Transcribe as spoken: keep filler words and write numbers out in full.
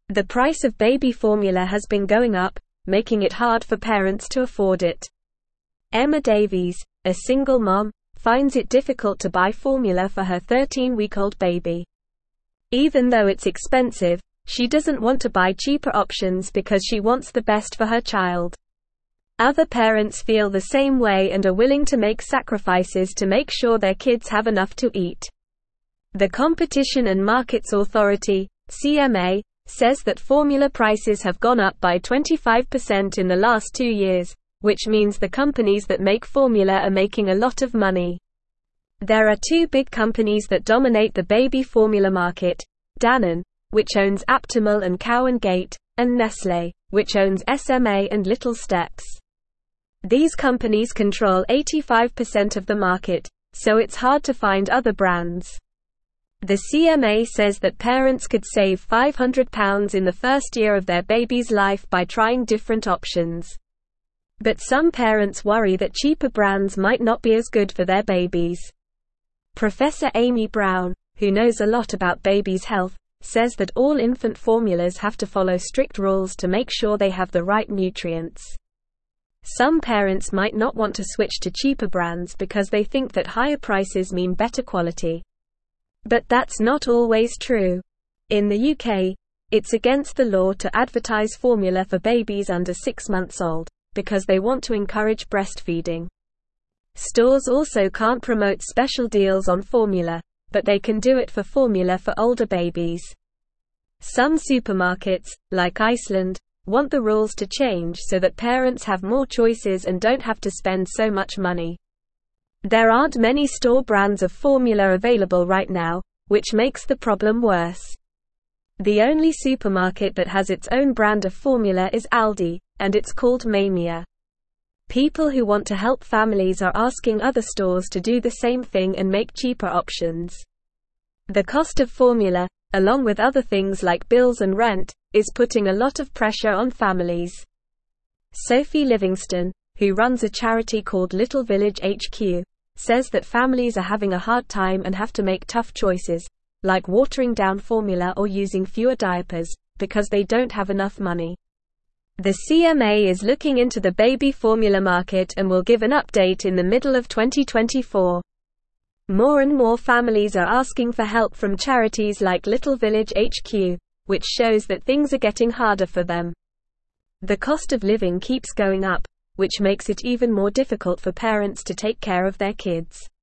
The price of baby formula has been going up, making it hard for parents to afford it. Emma Davies, a single mom, finds it difficult to buy formula for her thirteen-week-old baby. Even though it's expensive, she doesn't want to buy cheaper options because she wants the best for her child. Other parents feel the same way and are willing to make sacrifices to make sure their kids have enough to eat. The Competition and Markets Authority, C M A, says that formula prices have gone up by twenty-five percent in the last two years, which means the companies that make formula are making a lot of money. There are two big companies that dominate the baby formula market: Dannon, which owns Aptamil and Cow and Gate, and Nestlé, which owns S M A and Little Steps. These companies control eighty-five percent of the market, so it's hard to find other brands. The C M A says that parents could save five hundred pounds in the first year of their baby's life by trying different options. But some parents worry that cheaper brands might not be as good for their babies. Professor Amy Brown, who knows a lot about babies' health, says that all infant formulas have to follow strict rules to make sure they have the right nutrients. Some parents might not want to switch to cheaper brands because they think that higher prices mean better quality. But that's not always true. In the U K, it's against the law to advertise formula for babies under six months old, because they want to encourage breastfeeding. Stores also can't promote special deals on formula, but they can do it for formula for older babies. Some supermarkets, like Iceland, want the rules to change so that parents have more choices and don't have to spend so much money. There aren't many store brands of formula available right now, which makes the problem worse. The only supermarket that has its own brand of formula is Aldi, and it's called Mania. People who want to help families are asking other stores to do the same thing and make cheaper options. The cost of formula, along with other things like bills and rent, is putting a lot of pressure on families. Sophie Livingston, who runs a charity called Little Village H Q, says that families are having a hard time and have to make tough choices, like watering down formula or using fewer diapers, because they don't have enough money. The C M A is looking into the baby formula market and will give an update in the middle of twenty twenty-four. More and more families are asking for help from charities like Little Village H Q, which shows that things are getting harder for them. The cost of living keeps going up, which makes it even more difficult for parents to take care of their kids.